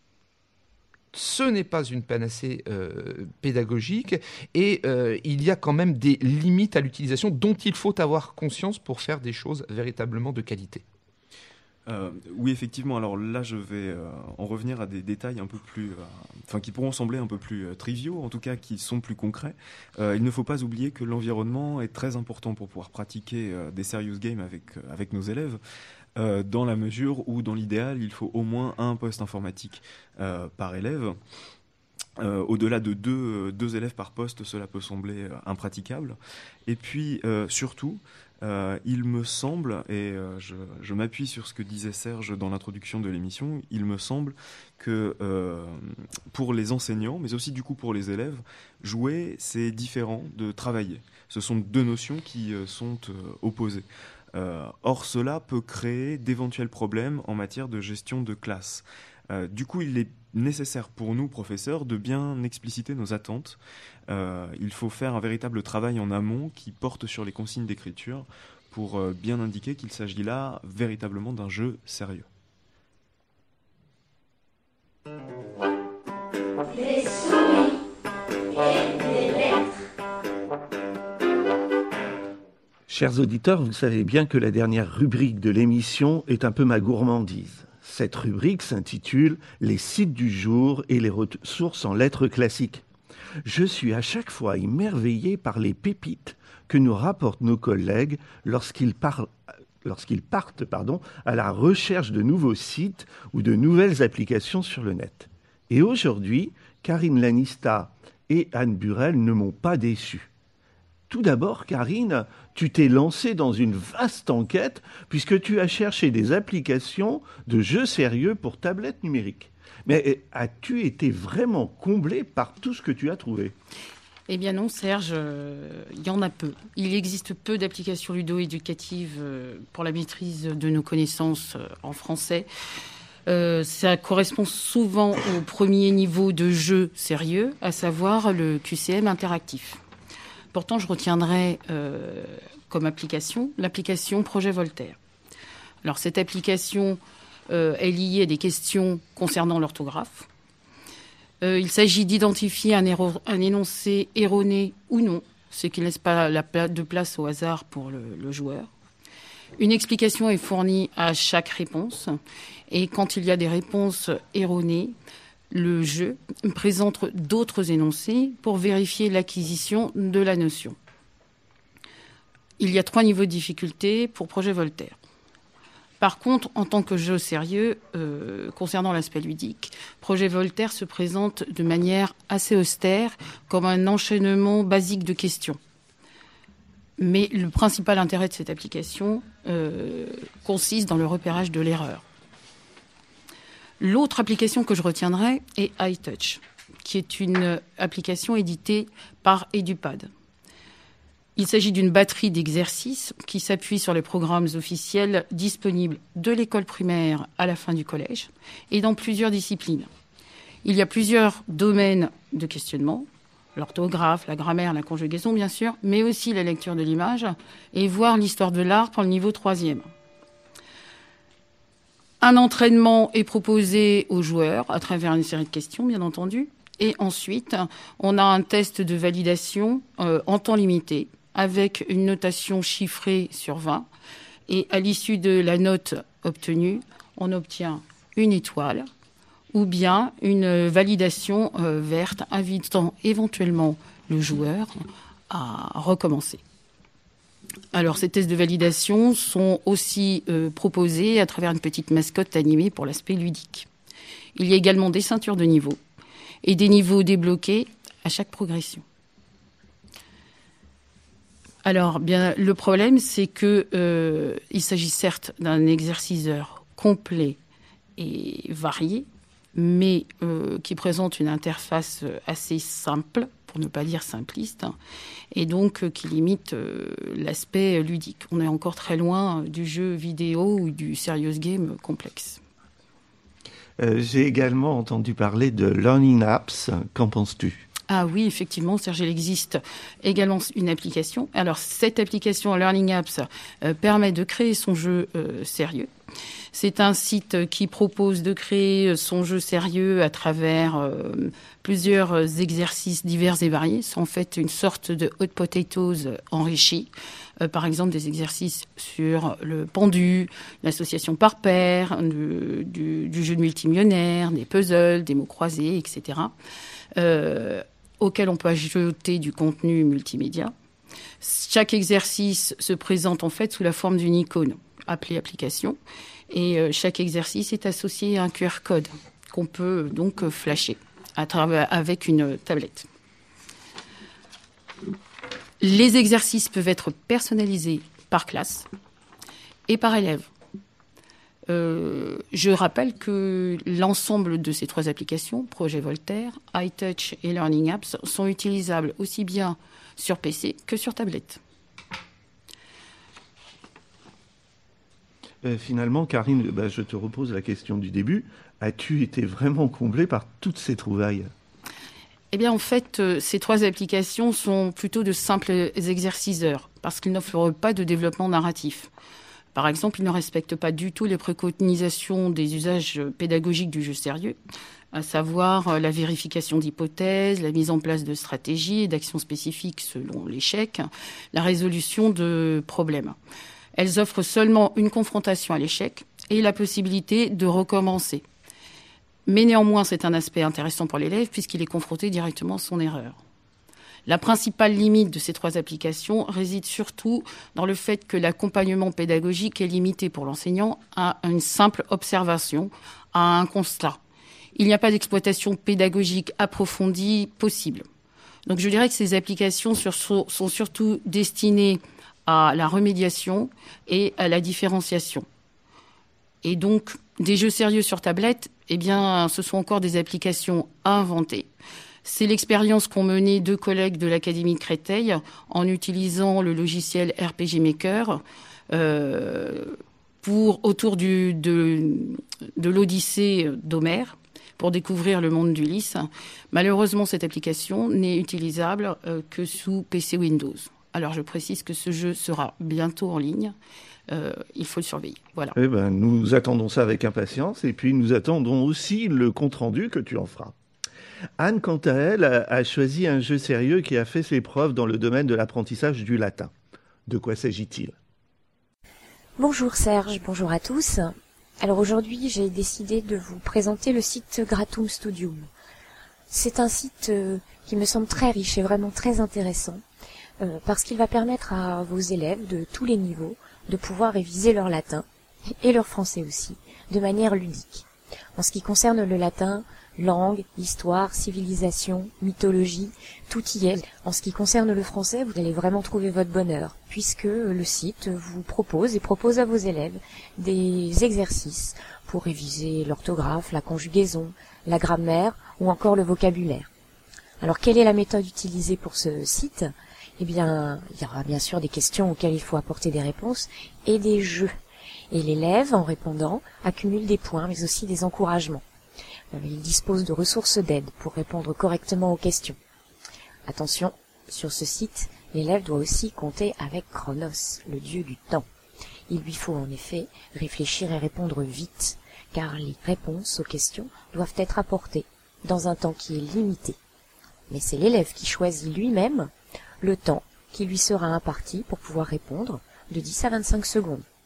ce n'est pas une panacée euh, pédagogique et euh, il y a quand même des limites à l'utilisation dont il faut avoir conscience pour faire des choses véritablement de qualité. Euh, oui, effectivement. Alors là, je vais euh, en revenir à des détails un peu plus, euh, enfin, qui pourront sembler un peu plus euh, triviaux, en tout cas, qui sont plus concrets. Euh, il ne faut pas oublier que l'environnement est très important pour pouvoir pratiquer euh, des serious games avec euh, avec nos élèves. Euh, dans la mesure où, dans l'idéal, il faut au moins un poste informatique euh, par élève. Euh, au-delà de deux, deux élèves par poste, cela peut sembler euh, impraticable. Et puis, euh, surtout, euh, il me semble, et euh, je, je m'appuie sur ce que disait Serge dans l'introduction de l'émission, il me semble que euh, pour les enseignants, mais aussi du coup pour les élèves, jouer, c'est différent de travailler. Ce sont deux notions qui euh, sont euh, opposées. Euh, or, cela peut créer d'éventuels problèmes en matière de gestion de classe. Euh, du coup, il est nécessaire pour nous, professeurs, de bien expliciter nos attentes. Euh, il faut faire un véritable travail en amont qui porte sur les consignes d'écriture pour euh, bien indiquer qu'il s'agit là véritablement d'un jeu sérieux. Des souris et des lettres. Chers auditeurs, vous savez bien que la dernière rubrique de l'émission est un peu ma gourmandise. Cette rubrique s'intitule « Les sites du jour et les ressources en lettres classiques ». Je suis à chaque fois émerveillé par les pépites que nous rapportent nos collègues lorsqu'ils, parlent, lorsqu'ils partent pardon, à la recherche de nouveaux sites ou de nouvelles applications sur le net. Et aujourd'hui, Karine Lanista et Anne Burel ne m'ont pas déçu. Tout d'abord, Karine, tu t'es lancée dans une vaste enquête puisque tu as cherché des applications de jeux sérieux pour tablettes numériques. Mais as-tu été vraiment comblée par tout ce que tu as trouvé ? Eh bien non, Serge, euh, il y en a peu. Il existe peu d'applications ludo-éducatives euh, pour la maîtrise de nos connaissances euh, en français. Euh, ça correspond souvent au premier niveau de jeu sérieux, à savoir le Q C M interactif. Pourtant, je retiendrai euh, comme application l'application Projet Voltaire. Alors, cette application euh, est liée à des questions concernant l'orthographe. Euh, il s'agit d'identifier un, éro- un énoncé erroné ou non, ce qui ne laisse pas la pla- de place au hasard pour le, le joueur. Une explication est fournie à chaque réponse. Et quand il y a des réponses erronées, le jeu présente d'autres énoncés pour vérifier l'acquisition de la notion. Il y a trois niveaux de difficulté pour Projet Voltaire. Par contre, en tant que jeu sérieux, euh, concernant l'aspect ludique, Projet Voltaire se présente de manière assez austère, comme un enchaînement basique de questions. Mais le principal intérêt de cette application euh, consiste dans le repérage de l'erreur. L'autre application que je retiendrai est iTouch, qui est une application éditée par EduPad. Il s'agit d'une batterie d'exercices qui s'appuie sur les programmes officiels disponibles de l'école primaire à la fin du collège et dans plusieurs disciplines. Il y a plusieurs domaines de questionnement, l'orthographe, la grammaire, la conjugaison bien sûr, mais aussi la lecture de l'image et voire l'histoire de l'art pour le niveau troisième. Un entraînement est proposé aux joueurs à travers une série de questions, bien entendu. Et ensuite, on a un test de validation euh, en temps limité avec une notation chiffrée sur vingt Et à l'issue de la note obtenue, on obtient une étoile ou bien une validation euh, verte invitant éventuellement le joueur à recommencer. Alors, ces tests de validation sont aussi euh, proposés à travers une petite mascotte animée pour l'aspect ludique. Il y a également des ceintures de niveau et des niveaux débloqués à chaque progression. Alors, bien, le problème, c'est que euh, il s'agit certes d'un exerciceur complet et varié, mais euh, qui présente une interface assez simple, pour ne pas dire simpliste, hein, et donc euh, qui limite euh, l'aspect ludique. On est encore très loin du jeu vidéo ou du serious game complexe. Euh, j'ai également entendu parler de Learning Apps. Qu'en penses-tu ? Ah oui, effectivement, Serge, il existe également une application. Alors, cette application Learning Apps euh, permet de créer son jeu euh, sérieux. C'est un site qui propose de créer son jeu sérieux à travers euh, plusieurs exercices divers et variés. C'est en fait une sorte de hot potatoes enrichi. Euh, par exemple, des exercices sur le pendu, l'association par paire, du, du, du jeu de multimillionnaire, des puzzles, des mots croisés, et cetera. Euh, auquel on peut ajouter du contenu multimédia. Chaque exercice se présente en fait sous la forme d'une icône appelée application et euh, chaque exercice est associé à un Q R code qu'on peut donc flasher à travers, avec une tablette. Les exercices peuvent être personnalisés par classe et par élève. Euh, je rappelle que l'ensemble de ces trois applications, Projet Voltaire, iTouch et Learning Apps, sont utilisables aussi bien sur P C que sur tablette. Euh, finalement, Karine, bah, je te repose la question du début. As-tu été vraiment comblée par toutes ces trouvailles ? Eh bien, en fait, euh, ces trois applications sont plutôt de simples exerciceurs, parce qu'ils n'offrent pas de développement narratif. Par exemple, ils ne respectent pas du tout les préconisations des usages pédagogiques du jeu sérieux, à savoir la vérification d'hypothèses, la mise en place de stratégies et d'actions spécifiques selon l'échec, la résolution de problèmes. Elles offrent seulement une confrontation à l'échec et la possibilité de recommencer. Mais néanmoins, c'est un aspect intéressant pour l'élève puisqu'il est confronté directement à son erreur. La principale limite de ces trois applications réside surtout dans le fait que l'accompagnement pédagogique est limité pour l'enseignant à une simple observation, à un constat. Il n'y a pas d'exploitation pédagogique approfondie possible. Donc je dirais que ces applications sont surtout destinées à la remédiation et à la différenciation. Et donc, des jeux sérieux sur tablette, eh bien, ce sont encore des applications à inventer. C'est l'expérience qu'ont menée deux collègues de l'Académie de Créteil en utilisant le logiciel R P G Maker euh, pour, autour du, de, de l'Odyssée d'Homère pour découvrir le monde d'Ulysse. Malheureusement, cette application n'est utilisable euh, que sous P C Windows. Alors, je précise que ce jeu sera bientôt en ligne. Euh, il faut le surveiller. Voilà. Eh ben, nous attendons ça avec impatience et puis nous attendons aussi le compte-rendu que tu en feras. Anne, quant à elle, a choisi un jeu sérieux qui a fait ses preuves dans le domaine de l'apprentissage du latin. De quoi s'agit-il ? Bonjour Serge, bonjour à tous. Alors aujourd'hui, j'ai décidé de vous présenter le site Gratum Studium. C'est un site euh, qui me semble très riche et vraiment très intéressant euh, parce qu'il va permettre à vos élèves de tous les niveaux de pouvoir réviser leur latin et leur français aussi, de manière ludique. En ce qui concerne le latin, langue, histoire, civilisation, mythologie, tout y est. En ce qui concerne le français, vous allez vraiment trouver votre bonheur, puisque le site vous propose et propose à vos élèves des exercices pour réviser l'orthographe, la conjugaison, la grammaire ou encore le vocabulaire. Alors, quelle est la méthode utilisée pour ce site ? Eh bien, il y aura bien sûr des questions auxquelles il faut apporter des réponses et des jeux. Et l'élève, en répondant, accumule des points, mais aussi des encouragements. Il dispose de ressources d'aide pour répondre correctement aux questions. Attention, sur ce site, l'élève doit aussi compter avec Chronos, le dieu du temps. Il lui faut en effet réfléchir et répondre vite, car les réponses aux questions doivent être apportées dans un temps qui est limité. Mais c'est l'élève qui choisit lui-même le temps qui lui sera imparti pour pouvoir répondre de dix à vingt-cinq secondes.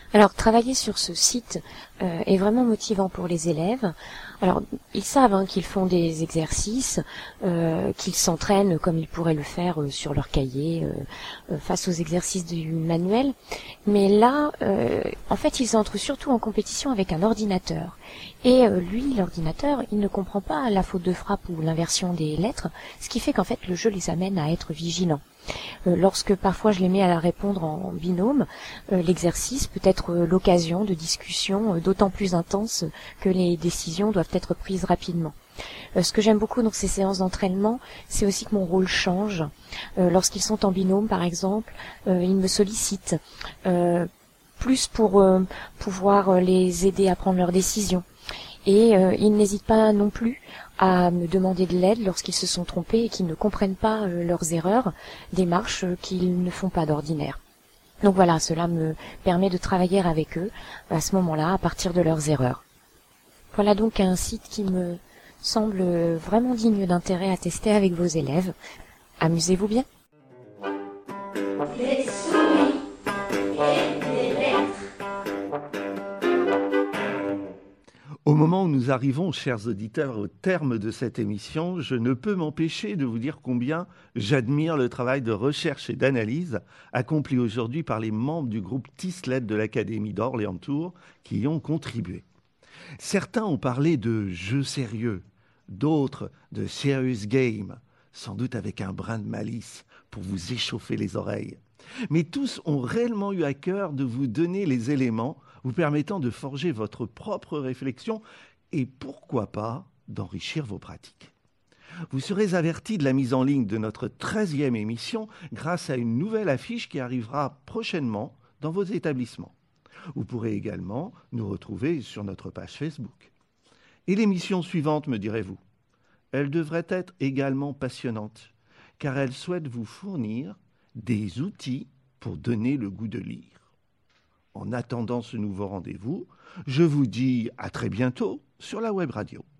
Alors, travailler sur ce site euh, est vraiment motivant pour les élèves. Alors, ils savent hein, qu'ils font des exercices, euh, qu'ils s'entraînent comme ils pourraient le faire euh, sur leur cahier, euh, euh, face aux exercices du manuel. Mais là, euh, en fait, ils entrent surtout en compétition avec un ordinateur. Et euh, lui, l'ordinateur, il ne comprend pas la faute de frappe ou l'inversion des lettres, ce qui fait qu'en fait, le jeu les amène à être vigilants. Euh, lorsque parfois je les mets à répondre en binôme, euh, l'exercice peut être euh, l'occasion de discussions euh, d'autant plus intenses que les décisions doivent être prises rapidement. Euh, ce que j'aime beaucoup dans ces séances d'entraînement, c'est aussi que mon rôle change. Euh, lorsqu'ils sont en binôme, par exemple, euh, ils me sollicitent, euh, plus pour euh, pouvoir euh, les aider à prendre leurs décisions. Et euh, ils n'hésitent pas non plus à me demander de l'aide lorsqu'ils se sont trompés et qu'ils ne comprennent pas euh, leurs erreurs, démarches euh, qu'ils ne font pas d'ordinaire. Donc voilà, cela me permet de travailler avec eux à ce moment-là, à partir de leurs erreurs. Voilà donc un site qui me semble vraiment digne d'intérêt à tester avec vos élèves. Amusez-vous bien. Des souris et des lettres. Au moment où nous arrivons, chers auditeurs, au terme de cette émission, je ne peux m'empêcher de vous dire combien j'admire le travail de recherche et d'analyse accompli aujourd'hui par les membres du groupe Tislet de l'Académie d'Orléans-Tours qui y ont contribué. Certains ont parlé de jeux sérieux, d'autres de serious game, sans doute avec un brin de malice pour vous échauffer les oreilles. Mais tous ont réellement eu à cœur de vous donner les éléments vous permettant de forger votre propre réflexion et pourquoi pas d'enrichir vos pratiques. Vous serez avertis de la mise en ligne de notre treizième émission grâce à une nouvelle affiche qui arrivera prochainement dans vos établissements. Vous pourrez également nous retrouver sur notre page Facebook. Et l'émission suivante, me direz-vous? Elle devrait être également passionnante, car elle souhaite vous fournir des outils pour donner le goût de lire. En attendant ce nouveau rendez-vous, je vous dis à très bientôt sur la web radio.